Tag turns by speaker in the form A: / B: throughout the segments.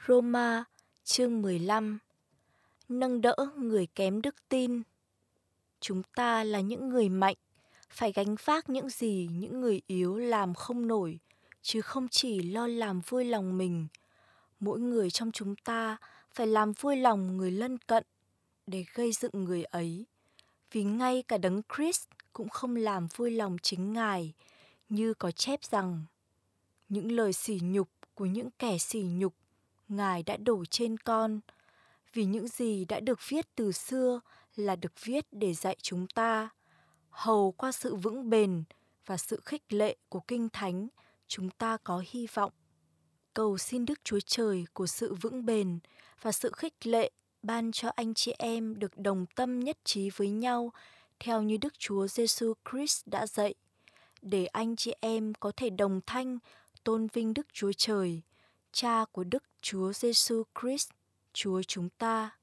A: Roma chương 15. Nâng đỡ người kém đức tin. Chúng ta là những người mạnh, phải gánh vác những gì những người yếu làm không nổi, chứ không chỉ lo làm vui lòng mình. Mỗi người trong chúng ta phải làm vui lòng người lân cận để gây dựng người ấy. Vì ngay cả Đấng Christ cũng không làm vui lòng chính Ngài, như có chép rằng: những lời sỉ nhục của những kẻ sỉ nhục Ngài đã đổ trên con. Vì những gì đã được viết từ xưa là được viết để dạy chúng ta, hầu qua sự vững bền và sự khích lệ của Kinh Thánh, chúng ta có hy vọng. Cầu xin Đức Chúa Trời của sự vững bền và sự khích lệ ban cho anh chị em được đồng tâm nhất trí với nhau theo như Đức Chúa Giêsu Christ đã dạy, để anh chị em có thể đồng thanh tôn vinh Đức Chúa Trời, Cha của Đức Chúa Giêsu Christ, Chúa chúng ta.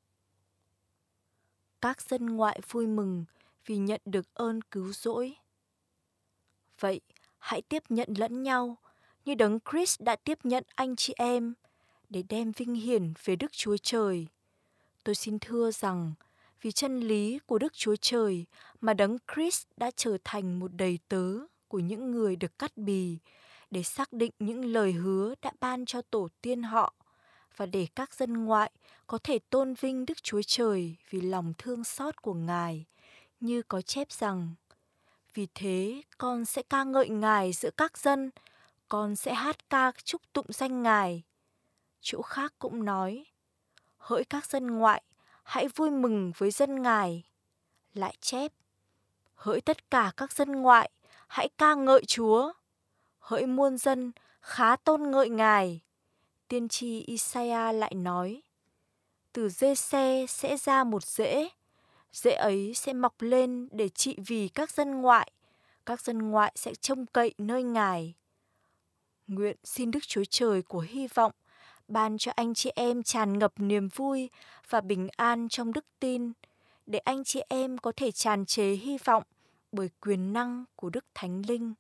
A: Các dân ngoại vui mừng vì nhận được ơn cứu rỗi. Vậy, hãy tiếp nhận lẫn nhau như Đấng Christ đã tiếp nhận anh chị em để đem vinh hiển về Đức Chúa Trời. Tôi xin thưa rằng, vì chân lý của Đức Chúa Trời mà Đấng Christ đã trở thành một đầy tớ của những người được cắt bì để xác định những lời hứa đã ban cho tổ tiên họ, và để các dân ngoại có thể tôn vinh Đức Chúa Trời vì lòng thương xót của Ngài, như có chép rằng: vì thế con sẽ ca ngợi Ngài giữa các dân, con sẽ hát ca chúc tụng danh Ngài. Chỗ khác cũng nói: hỡi các dân ngoại, hãy vui mừng với dân Ngài. Lại chép: hỡi tất cả các dân ngoại, hãy ca ngợi Chúa. Hỡi muôn dân, khá tôn ngợi Ngài. Tiên tri Isaiah lại nói: từ giê-se sẽ ra một rễ, rễ ấy sẽ mọc lên để trị vì các dân ngoại sẽ trông cậy nơi Ngài. Nguyện xin Đức Chúa Trời của hy vọng ban cho anh chị em tràn ngập niềm vui và bình an trong đức tin, để anh chị em có thể tràn trề hy vọng bởi quyền năng của Đức Thánh Linh.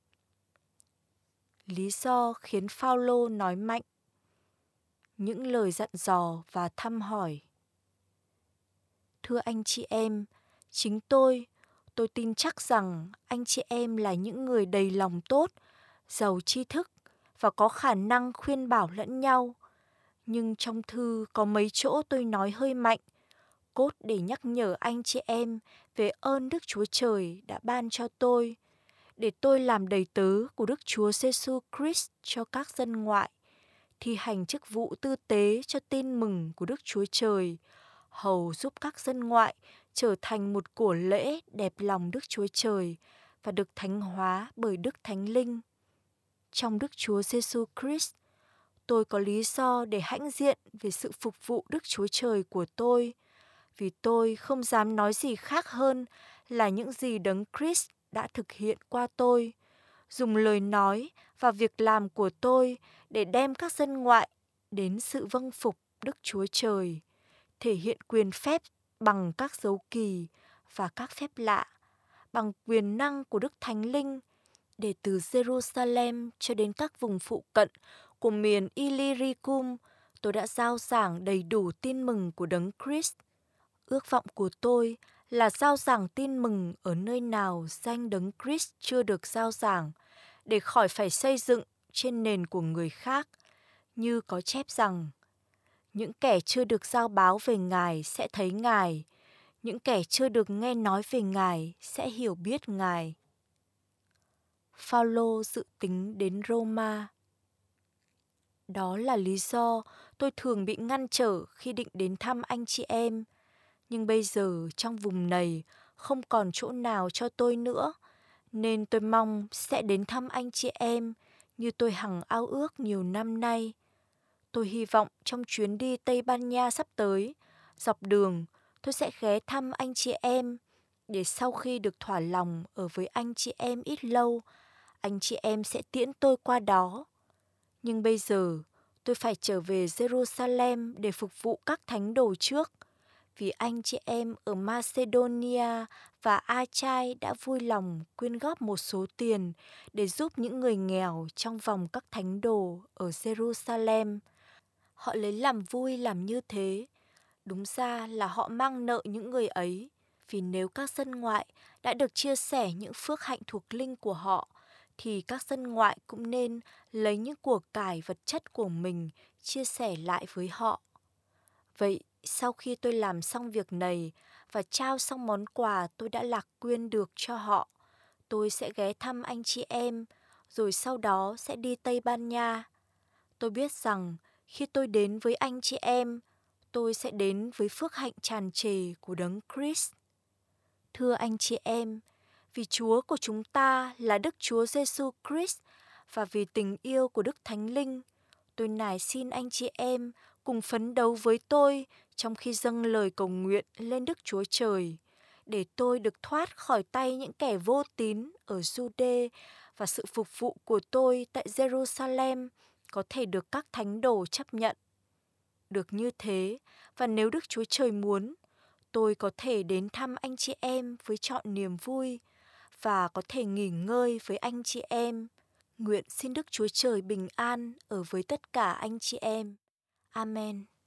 A: Lý do khiến Phao-lô nói mạnh. Những lời dặn dò và thăm hỏi. Thưa anh chị em, chính tôi tin chắc rằng anh chị em là những người đầy lòng tốt, giàu tri thức và có khả năng khuyên bảo lẫn nhau. Nhưng trong thư có mấy chỗ tôi nói hơi mạnh, cốt để nhắc nhở anh chị em về ơn Đức Chúa Trời đã ban cho tôi, để tôi làm đầy tớ của Đức Chúa Giêsu Christ cho các dân ngoại, thi hành chức vụ tư tế cho tin mừng của Đức Chúa Trời, hầu giúp các dân ngoại trở thành một của lễ đẹp lòng Đức Chúa Trời và được thánh hóa bởi Đức Thánh Linh. Trong Đức Chúa Giêsu Christ, tôi có lý do để hãnh diện về sự phục vụ Đức Chúa Trời của tôi, vì tôi không dám nói gì khác hơn là những gì Đấng Christ đã thực hiện qua tôi, dùng lời nói và việc làm của tôi để đem các dân ngoại đến sự vâng phục Đức Chúa Trời, thể hiện quyền phép bằng các dấu kỳ và các phép lạ, bằng quyền năng của Đức Thánh Linh, để từ Jerusalem cho đến các vùng phụ cận của miền Illyricum, tôi đã rao giảng đầy đủ tin mừng của Đấng Christ. Ước vọng của tôi là rao giảng tin mừng ở nơi nào danh Đấng Christ chưa được rao giảng, để khỏi phải xây dựng trên nền của người khác, như có chép rằng: những kẻ chưa được giao báo về Ngài sẽ thấy Ngài, những kẻ chưa được nghe nói về Ngài sẽ hiểu biết Ngài. Phao-lô dự tính đến Roma. Đó là lý do tôi thường bị ngăn trở khi định đến thăm anh chị em. Nhưng bây giờ trong vùng này không còn chỗ nào cho tôi nữa, nên tôi mong sẽ đến thăm anh chị em như tôi hằng ao ước nhiều năm nay. Tôi hy vọng trong chuyến đi Tây Ban Nha sắp tới, dọc đường tôi sẽ ghé thăm anh chị em, để sau khi được thỏa lòng ở với anh chị em ít lâu, anh chị em sẽ tiễn tôi qua đó. Nhưng bây giờ tôi phải trở về Jerusalem để phục vụ các thánh đồ trước, vì anh chị em ở Macedonia và Achai đã vui lòng quyên góp một số tiền để giúp những người nghèo trong vòng các thánh đồ ở Jerusalem. Họ lấy làm vui làm như thế. Đúng ra là họ mang nợ những người ấy. Vì nếu các dân ngoại đã được chia sẻ những phước hạnh thuộc linh của họ, thì các dân ngoại cũng nên lấy những của cải vật chất của mình chia sẻ lại với họ. Vậy sau khi tôi làm xong việc này và trao xong món quà tôi đã lạc quyên được cho họ, tôi sẽ ghé thăm anh chị em, rồi sau đó sẽ đi Tây Ban Nha. Tôi biết rằng khi tôi đến với anh chị em, tôi sẽ đến với phước hạnh tràn trề của Đấng Christ. Thưa anh chị em, vì Chúa của chúng ta là Đức Chúa Giêsu Christ và vì tình yêu của Đức Thánh Linh, tôi nài xin anh chị em cùng phấn đấu với tôi trong khi dâng lời cầu nguyện lên Đức Chúa Trời, để tôi được thoát khỏi tay những kẻ vô tín ở Giu-đê và sự phục vụ của tôi tại Jerusalem có thể được các thánh đồ chấp nhận. Được như thế, và nếu Đức Chúa Trời muốn, tôi có thể đến thăm anh chị em với trọn niềm vui và có thể nghỉ ngơi với anh chị em. Nguyện xin Đức Chúa Trời bình an ở với tất cả anh chị em. Amen.